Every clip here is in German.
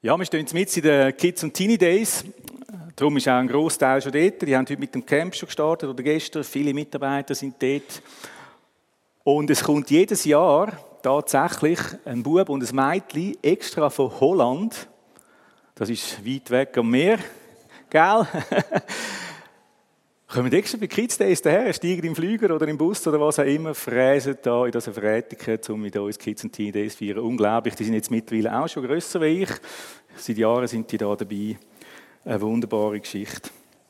Ja, wir stehen jetzt in den Kids und Teenie Days. Darum ist auch ein Grossteil schon dort. Die haben heute mit dem Camp schon gestartet oder gestern. Viele Mitarbeiter sind dort. Und es kommt jedes Jahr tatsächlich ein Bub und ein Mädchen extra von Holland. Das ist weit weg am Meer, gell? Kommen extra bei Kids Days daher, steigen im Flüger oder im Bus oder was auch immer, fräsen da in das Verrätiken, um mit uns Kids und Teen Days zu feiern. Unglaublich, die sind jetzt mittlerweile auch schon grösser wie ich. Seit Jahren sind die da dabei. Eine wunderbare Geschichte.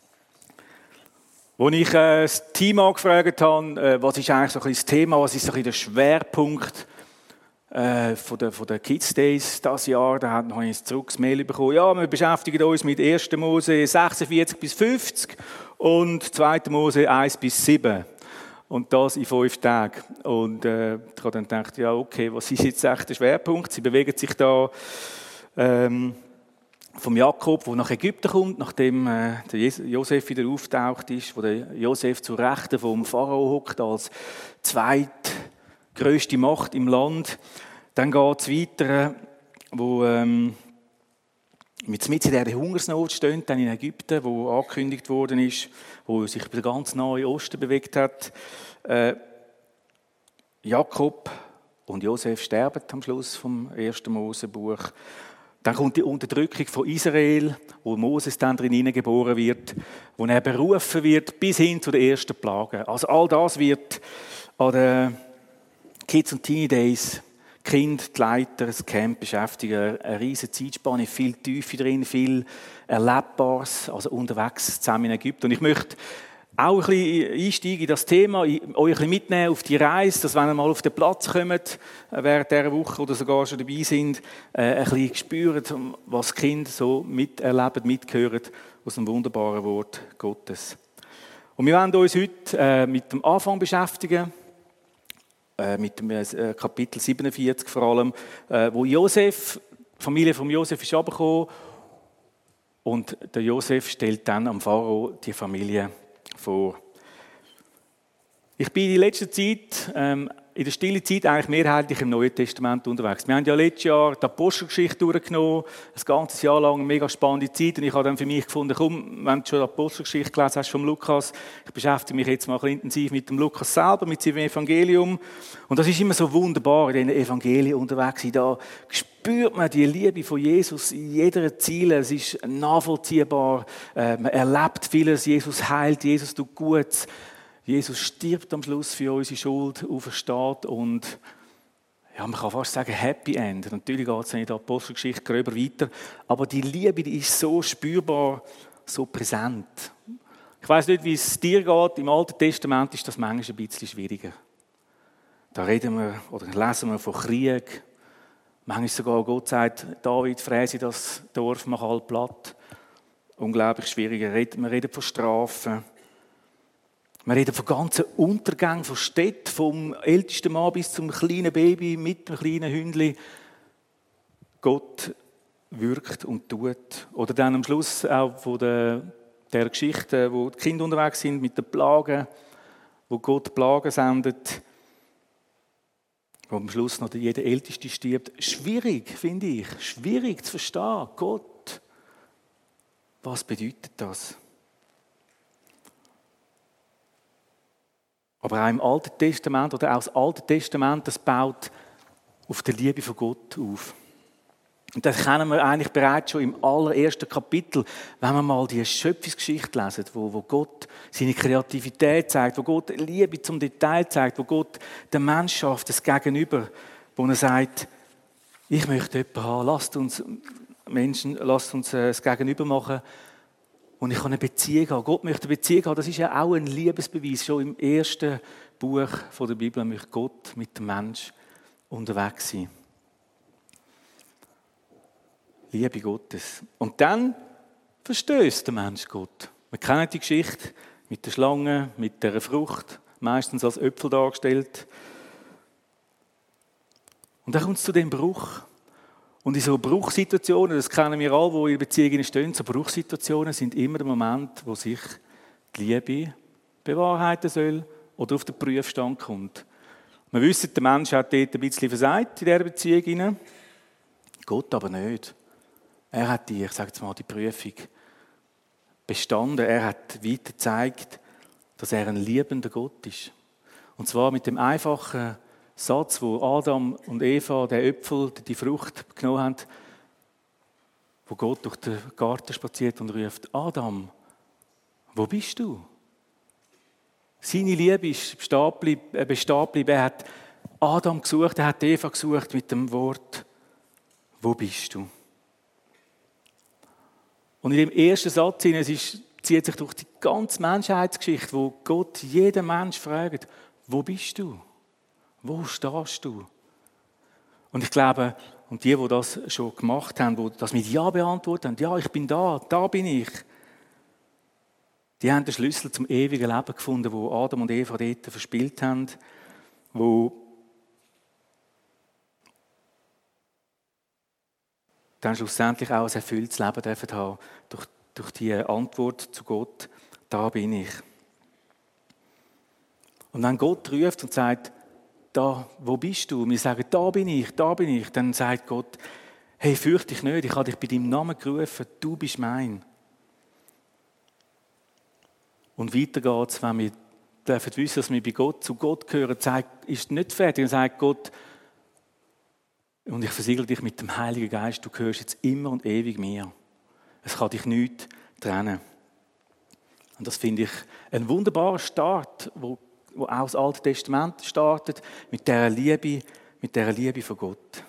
Als ich das Team angefragt habe, was ist eigentlich so ein bisschen das Thema, was ist so ein bisschen der Schwerpunkt von der Kids Days dieses Jahr, da habe ich zurück das Mail bekommen. Ja, wir beschäftigen uns mit 1. Mose 46 bis 50 und 2. Mose 1 bis 7. Und das in 5 Tagen. Und ich habe dann gedacht, ja okay, was ist jetzt echt der Schwerpunkt? Sie bewegen sich da vom Jakob, der nach Ägypten kommt, nachdem der Josef wieder auftaucht ist, wo der Josef zur Rechten vom Pharao hockt als zweitgrößte Macht im Land. Dann geht es weiter, wo mit in der Hungersnot stehen, dann in Ägypten, wo angekündigt worden ist, wo sich über den ganz nahen Osten bewegt hat. Jakob und Josef sterben am Schluss vom 1. Mosebuch. Dann kommt die Unterdrückung von Israel, wo Moses dann drin geboren wird, wo er berufen wird, bis hin zu den ersten Plagen. Also all das wird an den Kids und Teenie Days, Kind, die Leiter, das Camp beschäftigen. Eine riesige Zeitspanne, viel Tiefe drin, viel Erlebbares, also unterwegs zusammen in Ägypten. Und ich möchte auch ein bisschen einsteigen in das Thema, euch ein bisschen mitnehmen auf die Reise, dass wenn ihr mal auf den Platz kommt, während dieser Woche oder sogar schon dabei sind, ein bisschen spüren, was die Kinder so miterleben, mithören aus dem wunderbaren Wort Gottes. Und wir werden uns heute mit dem Anfang beschäftigen, mit dem Kapitel 47 vor allem, wo Josef, die Familie von Josef ist herabgekommen und der Josef stellt dann am Pharao die Familie vor. Ich bin in letzter Zeit, in der stillen Zeit, eigentlich mehrheitlich im Neuen Testament unterwegs. Wir haben ja letztes Jahr die Apostelgeschichte durchgenommen, ein ganzes Jahr lang eine mega spannende Zeit. Und ich habe dann für mich gefunden, komm, wenn du schon die Apostelgeschichte gelesen hast vom Lukas, ich beschäftige mich jetzt mal ein bisschen intensiv mit dem Lukas selber, mit seinem Evangelium. Und das ist immer so wunderbar, in diesen Evangelien unterwegs sein. Da spürt man die Liebe von Jesus in jeder Ziele. Es ist nachvollziehbar. Man erlebt vieles. Jesus heilt, Jesus tut Gutes. Jesus stirbt am Schluss für unsere Schuld, aufersteht und ja, man kann fast sagen Happy End. Natürlich geht es in der Apostelgeschichte gröber weiter, aber die Liebe, die ist so spürbar, so präsent. Ich weiss nicht, wie es dir geht. Im Alten Testament ist das manchmal ein bisschen schwieriger. Da reden wir oder lesen wir von Krieg. Manchmal sogar Gott sagt, David, fräse das Dorf, mach all platt. Unglaublich schwieriger. Wir reden von Strafen. Wir reden von ganzen Untergängen, von Städten, vom ältesten Mann bis zum kleinen Baby mit einem kleinen Hündchen. Gott wirkt und tut. Oder dann am Schluss auch von der Geschichte, wo die Kinder unterwegs sind mit den Plagen, wo Gott Plagen sendet, wo am Schluss noch jeder Älteste stirbt. Schwierig, finde ich. Schwierig zu verstehen. Gott, was bedeutet das? Aber auch im Alten Testament oder auch das Alte Testament, das baut auf der Liebe von Gott auf. Und das kennen wir eigentlich bereits schon im allerersten Kapitel, wenn wir mal die Schöpfungsgeschichte lesen, wo Gott seine Kreativität zeigt, wo Gott Liebe zum Detail zeigt, wo Gott den Mensch schafft, das Gegenüber, wo er sagt, ich möchte jemanden haben, lasst uns das Gegenüber machen. Und ich kann eine Beziehung haben. Gott möchte eine Beziehung haben. Das ist ja auch ein Liebesbeweis. Schon im ersten Buch der Bibel möchte Gott mit dem Menschen unterwegs sein. Liebe Gottes. Und dann verstößt der Mensch Gott. Wir kennen die Geschichte mit der Schlange, mit der Frucht, meistens als Äpfel dargestellt. Und dann kommt es zu dem Bruch. Und in so Bruchsituationen, das kennen wir alle, die in Beziehungen stehen, so Bruchsituationen sind immer der Moment, wo sich die Liebe bewahrheiten soll oder auf den Prüfstand kommt. Wir wissen, der Mensch hat dort ein bisschen versagt in dieser Beziehung. Gott aber nicht. Er hat ich sage jetzt mal, die Prüfung bestanden. Er hat weiter gezeigt, dass er ein liebender Gott ist. Und zwar mit dem einfachen Satz, wo Adam und Eva den Äpfel, die Frucht genommen haben, wo Gott durch den Garten spaziert und ruft: Adam, wo bist du? Seine Liebe ist bestehen geblieben. Er hat Adam gesucht, er hat Eva gesucht mit dem Wort: Wo bist du? Und in dem ersten Satz zieht sich durch die ganze Menschheitsgeschichte, wo Gott jeden Mensch fragt: Wo bist du? Wo stehst du? Und ich glaube, und die das schon gemacht haben, die das mit Ja beantwortet haben: Ja, ich bin da bin ich. Die haben den Schlüssel zum ewigen Leben gefunden, wo Adam und Eva dort verspielt haben, wo dann schlussendlich auch ein erfülltes Leben dürfen haben durch die Antwort zu Gott: Da bin ich. Und wenn Gott ruft und sagt: Da, wo bist du? Und wir sagen: Da bin ich, dann sagt Gott: Hey, fürchte dich nicht, ich habe dich bei deinem Namen gerufen, du bist mein. Und weiter geht es, wenn wir dürfen wissen, dass wir bei Gott zu Gott gehören, ist nicht fertig. Dann sagt Gott: Und ich versiegle dich mit dem Heiligen Geist, du gehörst jetzt immer und ewig mir. Es kann dich nicht trennen. Und das finde ich ein wunderbarer Start, wo auch das Alte Testament startet, mit dieser Liebe von Gott.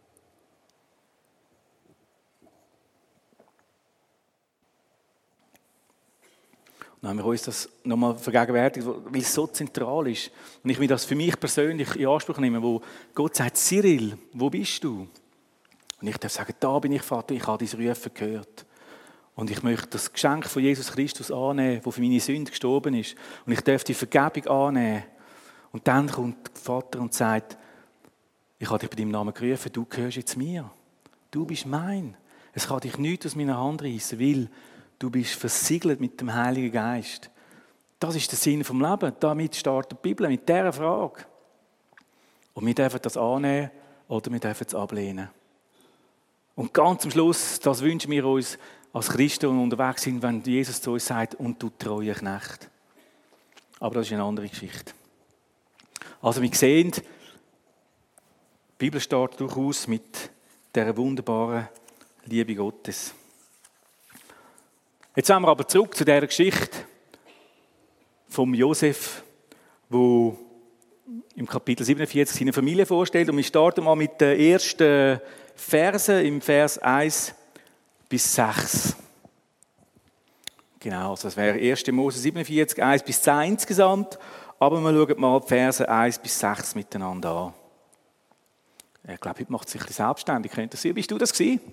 Und dann haben wir uns das nochmal vergegenwärtigt, weil es so zentral ist. Und ich will das für mich persönlich in Anspruch nehmen, wo Gott sagt: Cyril, wo bist du? Und ich darf sagen: Da bin ich, Vater, ich habe dein Rufen gehört. Und ich möchte das Geschenk von Jesus Christus annehmen, der für meine Sünde gestorben ist. Und ich darf die Vergebung annehmen. Und dann kommt der Vater und sagt: Ich habe dich bei deinem Namen gerufen, du gehörst jetzt mir. Du bist mein. Es kann dich nichts aus meiner Hand reissen, weil du bist versiegelt mit dem Heiligen Geist. Das ist der Sinn vom Leben. Damit startet die Bibel, mit dieser Frage. Und wir dürfen das annehmen oder wir dürfen es ablehnen. Und ganz am Schluss, das wünschen wir uns als Christen, die unterwegs sind, wenn Jesus zu uns sagt: Und du treuer Knecht. Aber das ist eine andere Geschichte. Also wir sehen, die Bibel startet durchaus mit dieser wunderbaren Liebe Gottes. Jetzt sind wir aber zurück zu dieser Geschichte vom Josef, wo im Kapitel 47 seine Familie vorstellt. Und wir starten mal mit den ersten Versen, im Vers 1 bis 6. Genau, also das wäre 1. Mose 47, 1 bis 10 insgesamt. Aber wir schauen mal die Verse 1 bis 6 miteinander an. Ich glaube, heute macht es sich ein bisschen selbstständig. Bist du das gewesen?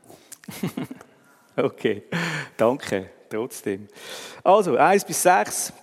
Okay, danke, trotzdem. Also, 1 bis 6.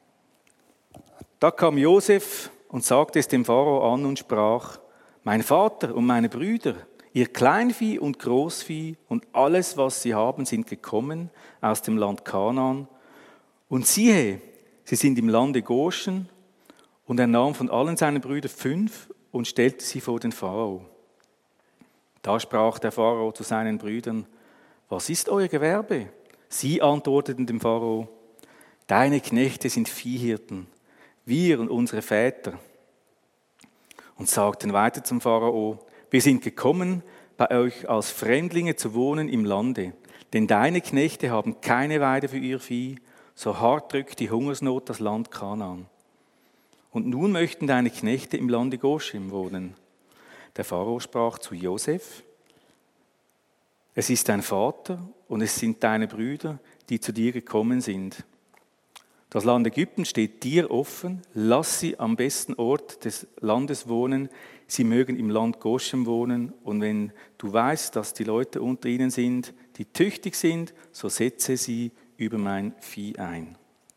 Da kam Josef und sagte es dem Pharao an und sprach: Mein Vater und meine Brüder, ihr Kleinvieh und Großvieh und alles, was sie haben, sind gekommen aus dem Land Kanaan. Und siehe, sie sind im Lande Goshen. Und er nahm von allen seinen Brüdern 5 und stellte sie vor den Pharao. Da sprach der Pharao zu seinen Brüdern: Was ist euer Gewerbe? Sie antworteten dem Pharao: Deine Knechte sind Viehhirten, wir und unsere Väter. Und sagten weiter zum Pharao: Wir sind gekommen, bei euch als Fremdlinge zu wohnen im Lande, denn deine Knechte haben keine Weide für ihr Vieh, so hart drückt die Hungersnot das Land Kanaan. Und nun möchten deine Knechte im Lande Goshen wohnen. Der Pharao sprach zu Josef: Es ist dein Vater und es sind deine Brüder, die zu dir gekommen sind. Das Land Ägypten steht dir offen, lass sie am besten Ort des Landes wohnen, sie mögen im Land Goshen wohnen, und wenn du weißt, dass die Leute unter ihnen sind, die tüchtig sind, so setze sie über mein Vieh ein.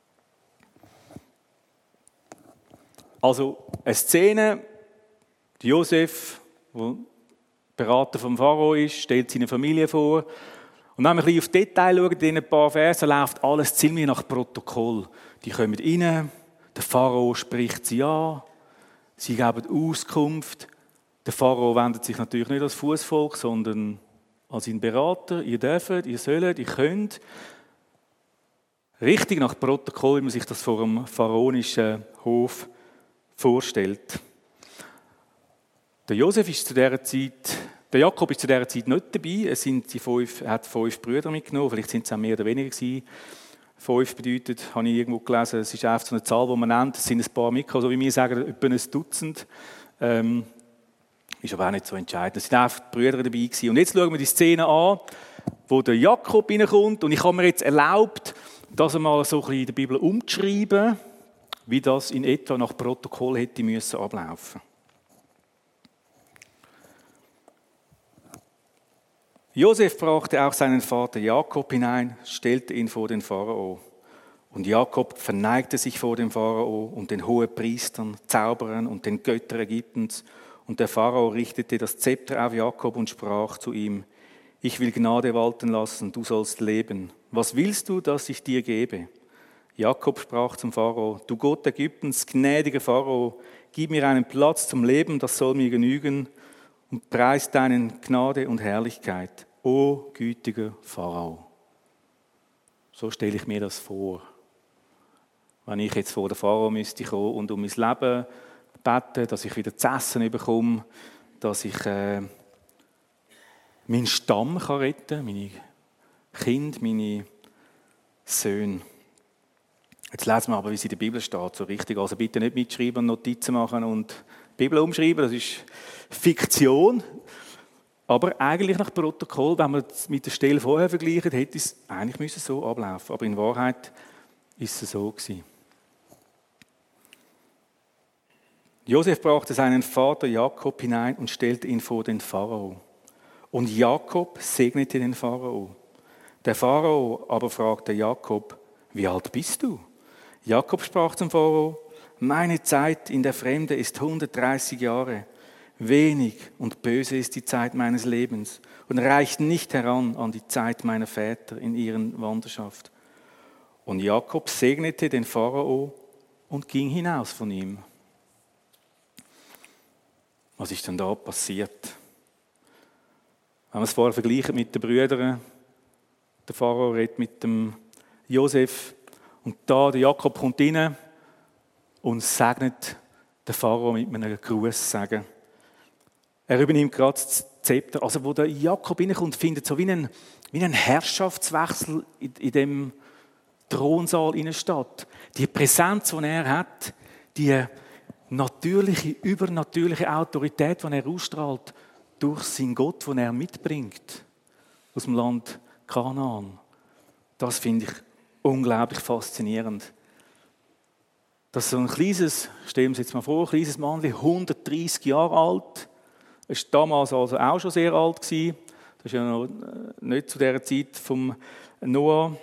Also eine Szene, Josef, der Berater vom Pharao ist, stellt seine Familie vor. Und wenn wir ein bisschen auf Detail schauen, in diesen paar Versen, läuft alles ziemlich nach Protokoll. Die kommen rein, der Pharao spricht sie an, sie geben Auskunft. Der Pharao wendet sich natürlich nicht als Fußvolk, sondern als sein Berater, ihr dürft, ihr sollt, ihr könnt. Richtig nach Protokoll, wie man sich das vor einem pharaonischen Hof vorstellt. Der Jakob ist zu dieser Zeit nicht dabei. Er hat 5 Brüder mitgenommen, vielleicht sind es auch mehr oder weniger gewesen. 5 bedeutet, habe ich irgendwo gelesen, es ist einfach so eine Zahl, die man nennt, es sind ein paar mitgekommen, so wie wir sagen, etwa ein Dutzend. Ist aber auch nicht so entscheidend. Es waren einfach die Brüder dabei gewesen. Und jetzt schauen wir die Szene an, wo der Jakob reinkommt. Und ich habe mir jetzt erlaubt, das einmal so ein bisschen in der Bibel umzuschreiben, wie das in etwa nach Protokoll hätte müssen ablaufen. Josef brachte auch seinen Vater Jakob hinein, stellte ihn vor den Pharao. Und Jakob verneigte sich vor dem Pharao und den Hohepriestern, Zauberern und den Göttern Ägyptens. Und der Pharao richtete das Zepter auf Jakob und sprach zu ihm: Ich will Gnade walten lassen, du sollst leben. Was willst du, dass ich dir gebe? Jakob sprach zum Pharao: Du Gott Ägyptens, gnädiger Pharao, gib mir einen Platz zum Leben, das soll mir genügen, und preis deinen Gnade und Herrlichkeit, o gütiger Pharao. So stelle ich mir das vor. Wenn ich jetzt vor den Pharao müsste kommen und um mein Leben beten, dass ich wieder zu essen bekomme, dass ich meinen Stamm retten kann, meine Kinder, meine Söhne. Jetzt lesen wir aber, wie es in der Bibel steht, so richtig. Also bitte nicht mitschreiben und Notizen machen und die Bibel umschreiben, das ist Fiktion. Aber eigentlich nach Protokoll, wenn man es mit der Stelle vorher vergleicht, hätte es eigentlich so ablaufen. Aber in Wahrheit ist es so gewesen. Josef brachte seinen Vater Jakob hinein und stellte ihn vor den Pharao. Und Jakob segnete den Pharao. Der Pharao aber fragte Jakob: Wie alt bist du? Jakob sprach zum Pharao: Meine Zeit in der Fremde ist 130 Jahre. Wenig und böse ist die Zeit meines Lebens und reicht nicht heran an die Zeit meiner Väter in ihren Wanderschaft. Und Jakob segnete den Pharao und ging hinaus von ihm. Was ist denn da passiert? Wenn wir es vorher vergleichen mit den Brüdern, der Pharao redet mit dem Josef und da der Jakob kommt rein und segnet den Pharao mit einem Gruß sagen. Er übernimmt gerade das Zepter. Also wo der Jakob reinkommt, findet so wie ein Herrschaftswechsel in dem Thronsaal statt. Die Präsenz, die er hat, die natürliche, übernatürliche Autorität, die er ausstrahlt, durch seinen Gott, den er mitbringt aus dem Land Kanaan. Das finde ich unglaublich faszinierend. Dass so ein kleines, stellen wir uns jetzt mal vor, ein kleines Männchen, 130 Jahre alt, er war damals also auch schon sehr alt gewesen. Das ist ja noch nicht zu dieser Zeit vom Noah.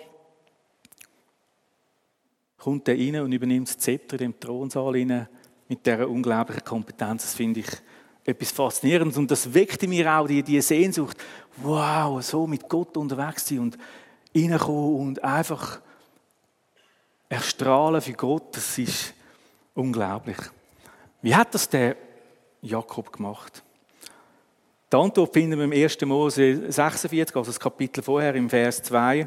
Kommt er rein und übernimmt das Zepter in dem Thronsaal rein, mit dieser unglaublichen Kompetenz. Das finde ich etwas Faszinierendes. Und das weckt in mir auch die Sehnsucht, wow, so mit Gott unterwegs sein und reinkommen und einfach erstrahlen für Gott. Das ist unglaublich. Wie hat das der Jakob gemacht? Die Antwort finden wir im 1. Mose 46, also das Kapitel vorher, im Vers 2,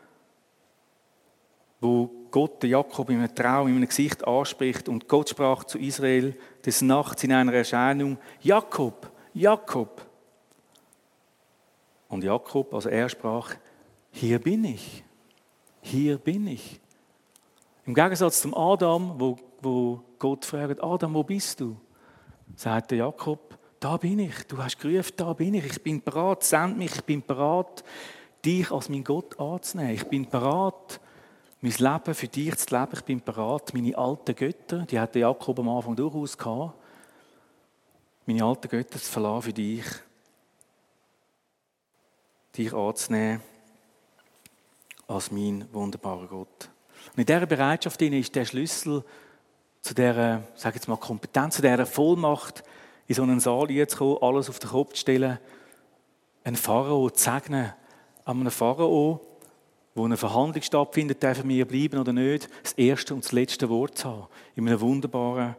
wo Gott den Jakob in einem Traum, in einem Gesicht anspricht und Gott sprach zu Israel des Nachts in einer Erscheinung: Jakob, Jakob. Und Jakob, also er sprach: Hier bin ich, hier bin ich. Im Gegensatz zum Adam, wo Gott fragt: Adam, wo bist du? Sagt der Jakob: Da bin ich, du hast gerufen, da bin ich bin bereit, send mich, ich bin bereit, dich als mein Gott anzunehmen. Ich bin bereit, mein Leben für dich zu leben. Ich bin bereit, meine alten Götter, die hatte Jakob am Anfang durchaus gehabt, meine alten Götter zu verlassen für dich anzunehmen als mein wunderbarer Gott. Und in dieser Bereitschaft ist der Schlüssel zu dieser, sage ich jetzt mal, Kompetenz, zu dieser Vollmacht, in so einen Saal zu kommen, alles auf den Kopf zu stellen, einen Pharao zu segnen, an einem Pharao, wo eine Verhandlung stattfindet, dürfen wir bleiben oder nicht, das erste und das letzte Wort zu haben, in einem wunderbaren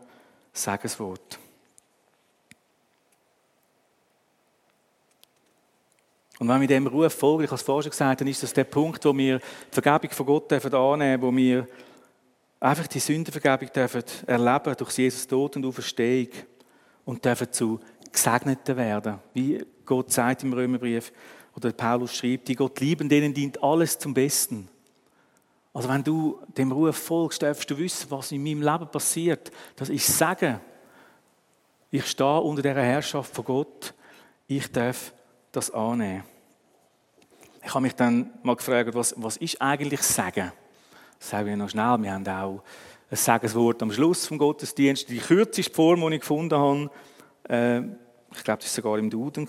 Segenswort. Und wenn wir dem Ruf folgen, ich habe es vorhin schon gesagt, dann ist das der Punkt, wo wir die Vergebung von Gott annehmen dürfen, wo wir einfach die Sündenvergebung dürfen erleben durch Jesus Tod und Auferstehung und dürfen zu Gesegneten werden. Wie Gott sagt im Römerbrief oder Paulus schreibt, die Gott lieben, denen dient alles zum Besten. Also wenn du dem Ruf folgst, darfst du wissen, was in meinem Leben passiert. Das ist Sagen. Ich stehe unter dieser Herrschaft von Gott. Ich darf das annehmen. Ich habe mich dann mal gefragt, was ist eigentlich Sagen? Das sagen wir noch schnell. Wir haben auch ein Segenswort am Schluss vom Gottesdienst. Die kürzeste Form, die ich gefunden habe, ich glaube, das war sogar im Duden,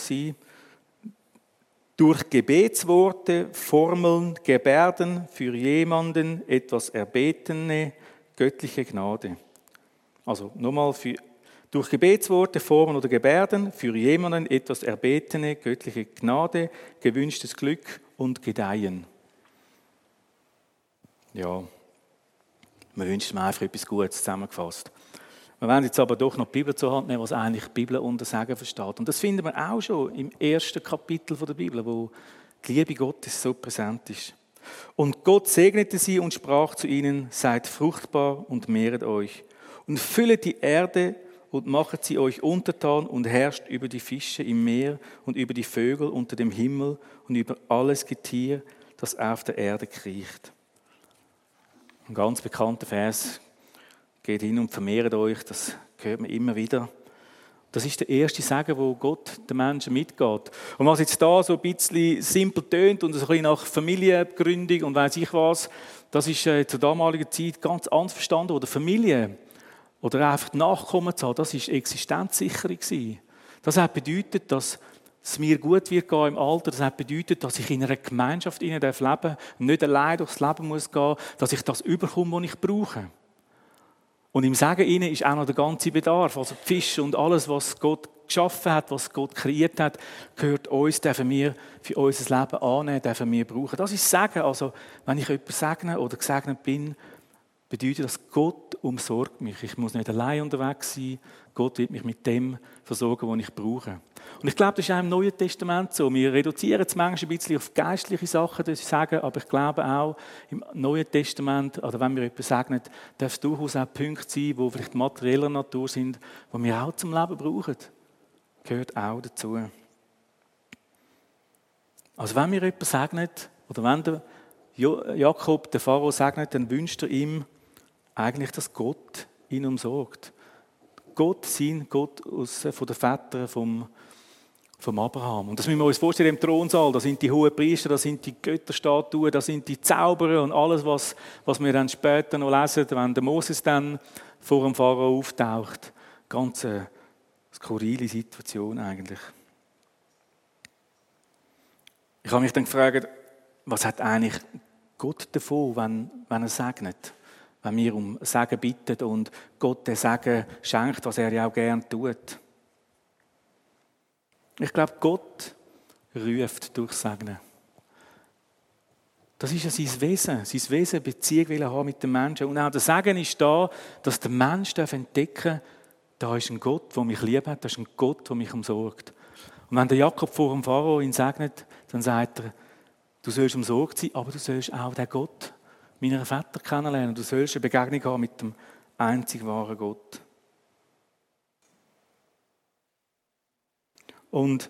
durch Gebetsworte, Formeln, Gebärden für jemanden etwas erbetene göttliche Gnade. Also nochmal, durch Gebetsworte, Formeln oder Gebärden für jemanden etwas erbetene göttliche Gnade, gewünschtes Glück und Gedeihen. Ja, man wünscht mir einfach etwas Gutes zusammengefasst. Wir werden jetzt aber doch noch die Bibel zur Hand nehmen, was eigentlich die Bibel unter Sagen versteht. Und das finden wir auch schon im ersten Kapitel der Bibel, wo die Liebe Gottes so präsent ist. Und Gott segnete sie und sprach zu ihnen, seid fruchtbar und mehret euch und füllet die Erde und machet sie euch untertan und herrscht über die Fische im Meer und über die Vögel unter dem Himmel und über alles Getier, das auf der Erde kriecht. Ein ganz bekannter Vers. Geht hin und vermehrt euch, das hört man immer wieder. Das ist der erste Segen, wo Gott den Menschen mitgeht. Und was jetzt da so ein bisschen simpel tönt und so ein bisschen nach Familiengründung und weiss ich was, das ist zur damaligen Zeit ganz anders verstanden. Oder Familie oder einfach Nachkommen zu haben, das war Existenzsicherung. Das hat bedeutet, dass es mir gut wird gehen im Alter. Das hat bedeutet, dass ich in einer Gemeinschaft leben darf, nicht allein durchs Leben muss gehen, dass ich das überkomme, was ich brauche. Und im Segen innen ist auch noch der ganze Bedarf, also die Fische und alles, was Gott geschaffen hat, was Gott kreiert hat, gehört uns, dürfen wir für unser Leben annehmen, dürfen wir brauchen. Das ist Segen. Also, wenn ich jemanden segne oder gesegnet bin, bedeutet das, Gott umsorgt mich. Ich muss nicht allein unterwegs sein. Gott wird mich mit dem versorgen, was ich brauche. Und ich glaube, das ist auch im Neuen Testament so. Wir reduzieren es manchmal ein bisschen auf geistliche Sachen, das sagen, aber ich glaube auch, im Neuen Testament, oder wenn wir jemanden segnen, darf es durchaus auch Punkte sein, die vielleicht materieller Natur sind, die wir auch zum Leben brauchen. Gehört auch dazu. Also wenn wir jemanden segnen, oder wenn der Jakob den Pharao segnet, dann wünscht er ihm eigentlich, dass Gott ihn umsorgt. Gott, sein Gott von den Vätern vom Abraham. Und das müssen wir uns vorstellen, im Thronsaal, da sind die hohen Priester, da sind die Götterstatuen, da sind die Zauberer und alles, was wir dann später noch lesen, wenn der Moses dann vor dem Pharao auftaucht. Ganz eine skurrile Situation eigentlich. Ich habe mich dann gefragt, was hat eigentlich Gott davon, wenn er segnet? Wenn wir um Segen bitten und Gott den Segen schenkt, was er ja auch gerne tut. Ich glaube, Gott ruft durch Segnen. Das ist ja sein Wesen, Beziehung haben mit dem Menschen. Und auch der Segen ist da, dass der Mensch entdecken darf, da ist ein Gott, der mich lieb hat, da ist ein Gott, der mich umsorgt. Und wenn der Jakob vor dem Pharao ihn segnet, dann sagt er, du sollst umsorgt sein, aber du sollst auch den Gott meiner Väter kennenlernen. Du sollst eine Begegnung haben mit dem einzig wahren Gott. Und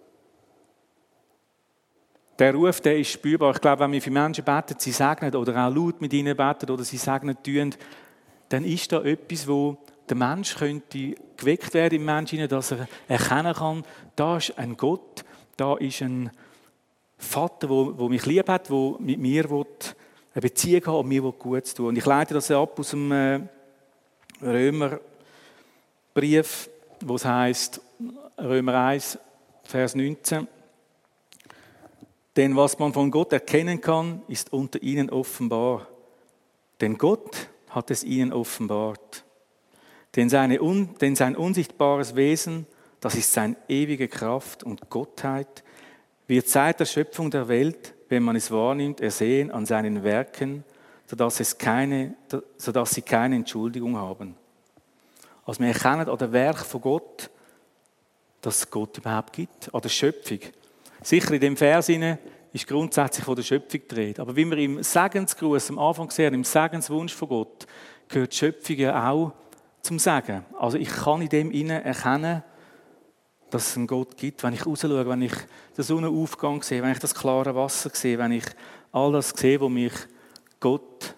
der Ruf, der ist spürbar. Ich glaube, wenn wir für Menschen beten, sie segnen oder auch laut mit ihnen beten oder sie segnen tun, dann ist da etwas, wo der Mensch könnte geweckt werden im Menschen, dass er erkennen kann, da ist ein Gott, da ist ein Vater, der mich lieb hat, der mit mir eine Beziehung hat und mir Gutes tun. Und ich leite das ab aus dem Römerbrief, wo es heisst, Römer 1, Vers 19. Denn was man von Gott erkennen kann, ist unter ihnen offenbar. Denn Gott hat es ihnen offenbart. Denn sein unsichtbares Wesen, das ist seine ewige Kraft und Gottheit, wird seit der Schöpfung der Welt, wenn man es wahrnimmt, ersehen an seinen Werken, sodass sie keine Entschuldigung haben. Also wir erkennen an dem Werk von Gott, dass es Gott überhaupt gibt, an der Schöpfung. Sicher in dem Vers ist grundsätzlich von der Schöpfung die Rede. Aber wie wir im Segensgruß am Anfang sehen, im Segenswunsch von Gott, gehört die Schöpfung ja auch zum Segen. Also ich kann in dem erkennen, dass es einen Gott gibt, wenn ich rausschaue, wenn ich den Sonnenaufgang sehe, wenn ich das klare Wasser sehe, wenn ich all das sehe, wo mich Gott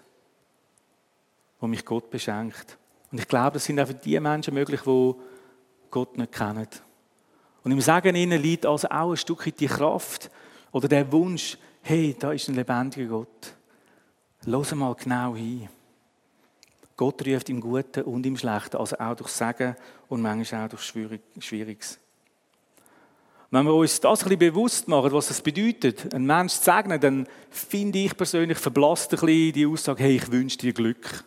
beschenkt. Und ich glaube, das sind auch für die Menschen möglich, die Gott nicht kennen. Und im Segen liegt also auch ein Stückchen die Kraft oder der Wunsch, hey, da ist ein lebendiger Gott. Hör mal genau hin. Gott ruft im Guten und im Schlechten, also auch durch Segen und manchmal auch durch Schwieriges. Wenn wir uns das ein bisschen bewusst machen, was es bedeutet, einen Menschen zu segnen, dann finde ich persönlich, verblasst ein bisschen die Aussage, hey, ich wünsche dir Glück.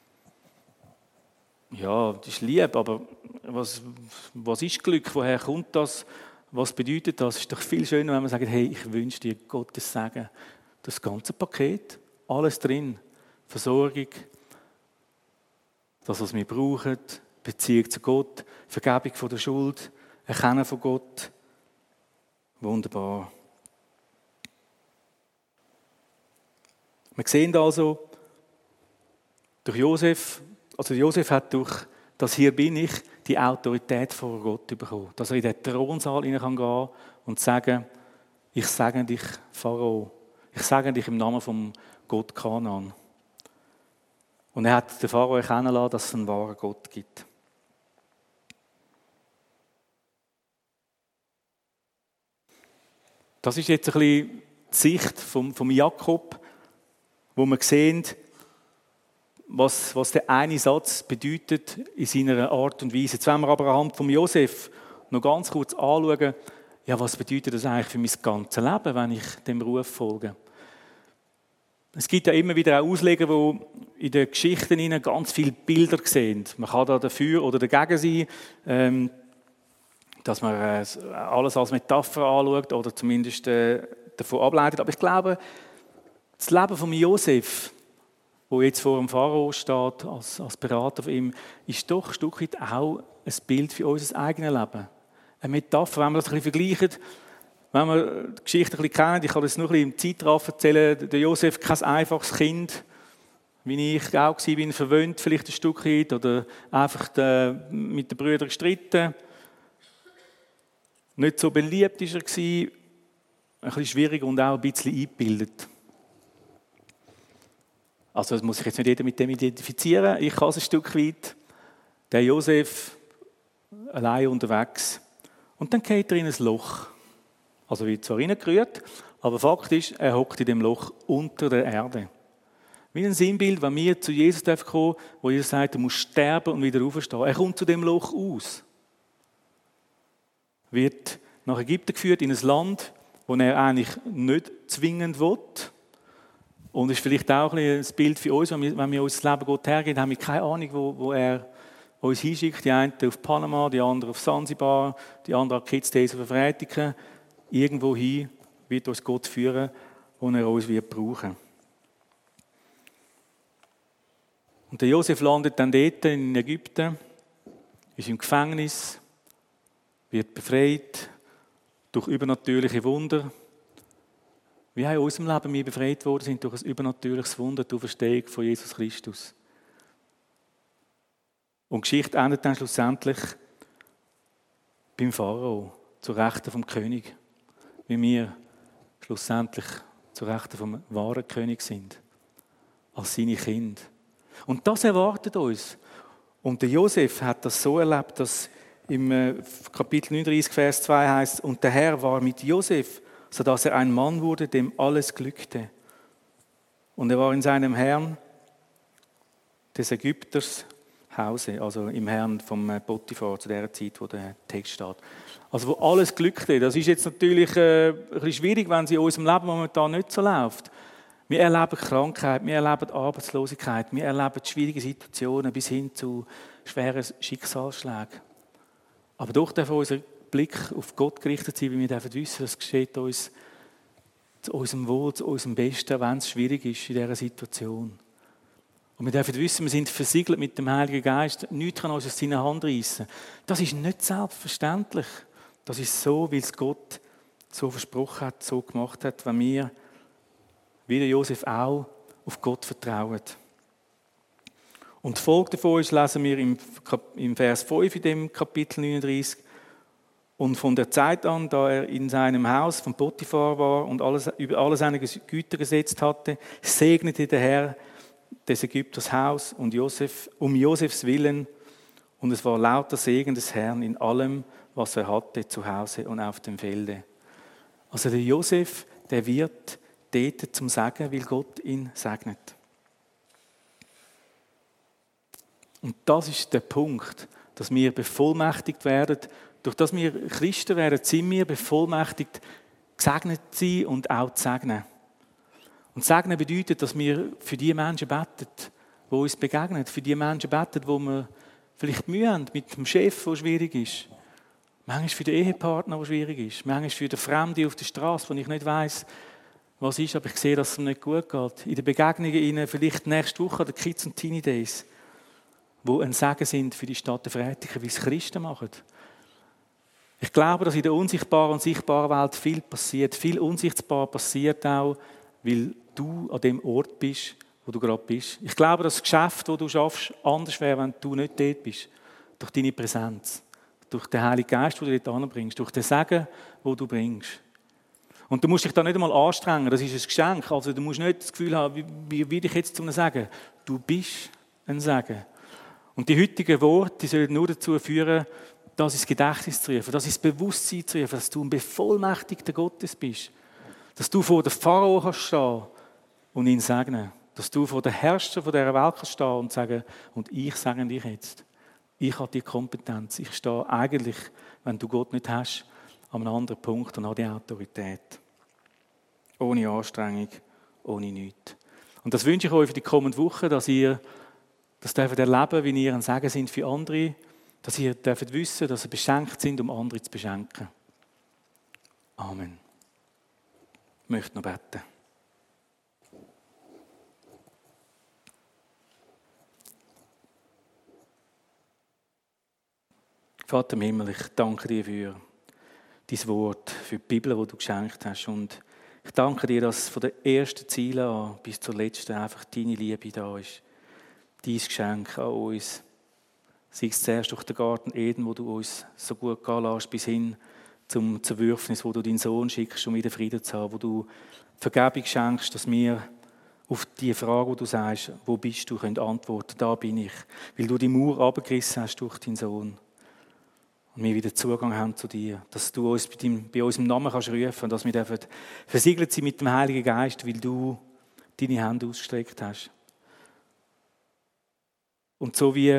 Ja, das ist lieb, aber was ist Glück? Woher kommt das? Was bedeutet das? Es ist doch viel schöner, wenn man sagt, hey, ich wünsche dir Gottes Segen. Das ganze Paket, alles drin. Versorgung, das, was wir brauchen, Beziehung zu Gott, Vergebung von der Schuld, Erkennen von Gott. Wunderbar. Wir sehen also, durch Josef hat durch das «Hier bin ich» die Autorität vor Gott bekommen. Dass er in den Thronsaal hinein gehen kann und sagen, ich segne dich, Pharao. Ich segne dich im Namen von Gott Kanaan. Und er hat den Pharao erkennen lassen, dass es einen wahren Gott gibt. Das ist jetzt ein bisschen die Sicht vom Jakob, wo wir sehen, was der eine Satz bedeutet in seiner Art und Weise. Jetzt wollen wir aber anhand von Josef noch ganz kurz anschauen, ja, was bedeutet das eigentlich für mein ganzes Leben, wenn ich dem Ruf folge. Es gibt ja immer wieder auch Ausleger, die in den Geschichten ganz viele Bilder sehen. Man kann da dafür oder dagegen sein, dass man alles als Metapher anschaut oder zumindest davon ableitet. Aber ich glaube, das Leben von Josef, wo jetzt vor dem Pharao steht, als Berater von ihm, ist doch ein Stück weit auch ein Bild für unser eigenes Leben. Eine Metapher, wenn wir das ein bisschen vergleichen, wenn wir die Geschichte ein bisschen kennen, ich kann das nur ein bisschen im Zeitrahmen erzählen, der Josef, kein einfaches Kind, wie ich auch war, verwöhnt vielleicht ein Stück weit oder einfach mit den Brüdern gestritten. Nicht so beliebt war er, ein bisschen schwierig und auch ein bisschen eingebildet. Also das muss sich jetzt nicht jeder mit dem identifizieren. Ich kann es ein Stück weit. Der Josef, allein unterwegs. Und dann geht er in ein Loch. Also wird zwar reingerührt, aber Fakt ist, er hockt in dem Loch unter der Erde. Wie ein Sinnbild, wenn wir zu Jesus kommen dürfen, wo Jesus sagt, er muss sterben und wieder auferstehen. Er kommt zu dem Loch aus. Wird nach Ägypten geführt, in ein Land, wo er eigentlich nicht zwingend will. Und ist vielleicht auch ein Bild für uns, wenn wir unser Leben Gott hergeben, haben wir keine Ahnung, wo er uns hinschickt. Die einen auf Panama, die anderen auf Sansibar, die anderen an Kids Days auf Freitag. Irgendwo hin wird uns Gott führen, wo er uns brauchen wird. Und der Josef landet dann dort in Ägypten, ist im Gefängnis, wird befreit durch übernatürliche Wunder. Wie in unserem Leben wir befreit worden sind durch ein übernatürliches Wunder, die Auferstehung von Jesus Christus. Und die Geschichte endet dann schlussendlich beim Pharao, zur Rechten vom König. Wie wir schlussendlich zur Rechten vom wahren König sind. Als seine Kinder. Und das erwartet uns. Und der Josef hat das so erlebt, dass im Kapitel 39, Vers 2 heißt, und der Herr war mit Josef, sodass er ein Mann wurde, dem alles glückte. Und er war in seinem Herrn des Ägypters Hause, also im Herrn vom Potiphar, zu der Zeit, wo der Text steht. Also wo alles glückte. Das ist jetzt natürlich ein bisschen schwierig, wenn es in unserem Leben momentan nicht so läuft. Wir erleben Krankheit, wir erleben Arbeitslosigkeit, wir erleben schwierige Situationen bis hin zu schweren Schicksalsschlägen. Aber doch darf unser Blick auf Gott gerichtet sein, weil wir dürfen wissen, das geschieht uns zu unserem Wohl, zu unserem Besten, wenn es schwierig ist in dieser Situation. Und wir dürfen wissen, wir sind versiegelt mit dem Heiligen Geist. Nichts kann uns aus seiner Hand reissen. Das ist nicht selbstverständlich. Das ist so, weil es Gott so versprochen hat, so gemacht hat, wenn wir, wie der Josef auch, auf Gott vertrauen. Und die Folge davon ist, lesen wir im Vers 5 in dem Kapitel 39, und von der Zeit an, da er in seinem Haus von Potiphar war und über alle seine Güter gesetzt hatte, segnete der Herr des Ägypters Haus und um Josefs Willen, und es war lauter Segen des Herrn in allem, was er hatte, zu Hause und auf dem Felde. Also der Josef, der wird dort zum Segen, weil Gott ihn segnet. Und das ist der Punkt, dass wir bevollmächtigt werden. Durch das wir Christen werden, sind wir bevollmächtigt, gesegnet zu sein und auch zu segnen. Und segnen bedeutet, dass wir für die Menschen beten, die uns begegnen. Für die Menschen beten, wo wir vielleicht Mühe haben mit dem Chef, der schwierig ist. Manchmal für den Ehepartner, der schwierig ist. Manchmal für den Fremden auf der Straße, wo ich nicht weiss, was ist, aber ich sehe, dass es ihm nicht gut geht. In den Begegnungen, vielleicht nächste Woche an den Kids und Teenie Days, die ein Segen sind für die Stadt der Freitiken, wie es Christen machen. Ich glaube, dass in der unsichtbaren und sichtbaren Welt viel passiert. Viel unsichtbar passiert auch, weil du an dem Ort bist, wo du gerade bist. Ich glaube, dass das Geschäft, das du schaffst, anders wäre, wenn du nicht dort bist. Durch deine Präsenz. Durch den Heiligen Geist, den du dort anbringst. Durch den Segen, den du bringst. Und du musst dich da nicht einmal anstrengen. Das ist ein Geschenk. Also du musst nicht das Gefühl haben, wie will ich jetzt zu einem Segen? Du bist ein Segen. Und die heutigen Worte, die sollen nur dazu führen, das ins Gedächtnis zu rufen, das ins Bewusstsein zu rufen, dass du ein bevollmächtigter Gottes bist. Dass du vor dem Pharao kannst stehen und ihn segnen. Dass du vor den Herrscher dieser Welt kannst stehen und sagen, und ich segne dich jetzt. Ich habe die Kompetenz. Ich stehe eigentlich, wenn du Gott nicht hast, an einem anderen Punkt und habe die Autorität. Ohne Anstrengung, ohne nichts. Und das wünsche ich euch für die kommende Woche, dass ihr das dürft erleben, wie ihr ein Segen sind für andere, dass ihr dürft wissen, dass ihr beschenkt sind, um andere zu beschenken. Amen. Ich möchte noch beten. Vater im Himmel, ich danke dir für dein Wort, für die Bibel, die du geschenkt hast. Und ich danke dir, dass von der ersten Ziele an bis zur letzten einfach deine Liebe da ist. Dein Geschenk an uns. Sei es zuerst durch den Garten Eden, wo du uns so gut gehen lässt, bis hin zum Zerwürfnis, wo du deinen Sohn schickst, um wieder Frieden zu haben, wo du Vergebung schenkst, dass wir auf die Frage, wo du sagst, wo bist du, können antworten, da bin ich. Weil du die Mauer abgerissen hast durch deinen Sohn. Und wir wieder Zugang haben zu dir. Dass du uns bei uns im Namen kannst rufen und dass wir versiegelt sind mit dem Heiligen Geist, weil du deine Hände ausgestreckt hast. Und so wie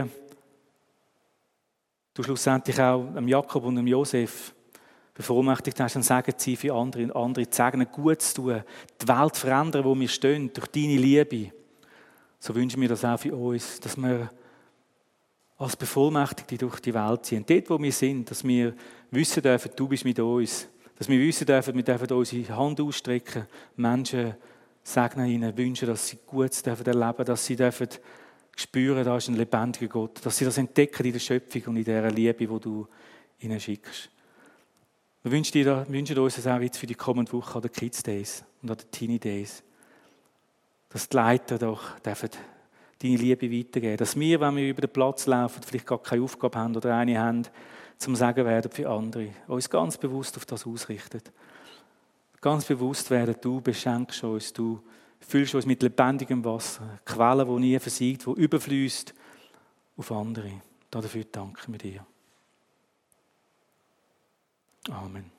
du schlussendlich auch dem Jakob und dem Josef bevollmächtigt hast, ein Segen zu sein für andere und andere zu segnen, gut zu tun, die Welt zu verändern, wo wir stehen, durch deine Liebe. So wünschen wir das auch für uns, dass wir als Bevollmächtigte durch die Welt ziehen. Dort, wo wir sind, dass wir wissen dürfen, du bist mit uns. Dass wir wissen dürfen, wir dürfen unsere Hand ausstrecken, Menschen segnen ihnen, wünschen, dass sie Gutes dürfen erleben, dass sie dürfen spüren, da ist ein lebendiger Gott. Dass sie das entdecken in der Schöpfung und in dieser Liebe, die du ihnen schickst. Wir wünschen uns das auch jetzt für die kommende Woche an den Kids Days und an den Teenie Days. Dass die Leiter doch dürfen deine Liebe weitergeben. Dass wir, wenn wir über den Platz laufen, vielleicht gar keine Aufgabe haben oder eine haben, zum Sagen werden für andere, uns ganz bewusst auf das ausrichten. Ganz bewusst werden, du beschenkst uns, du füllst uns mit lebendigem Wasser, Quellen, die nie versiegt, die überfließt auf andere. Dafür danken wir dir. Amen.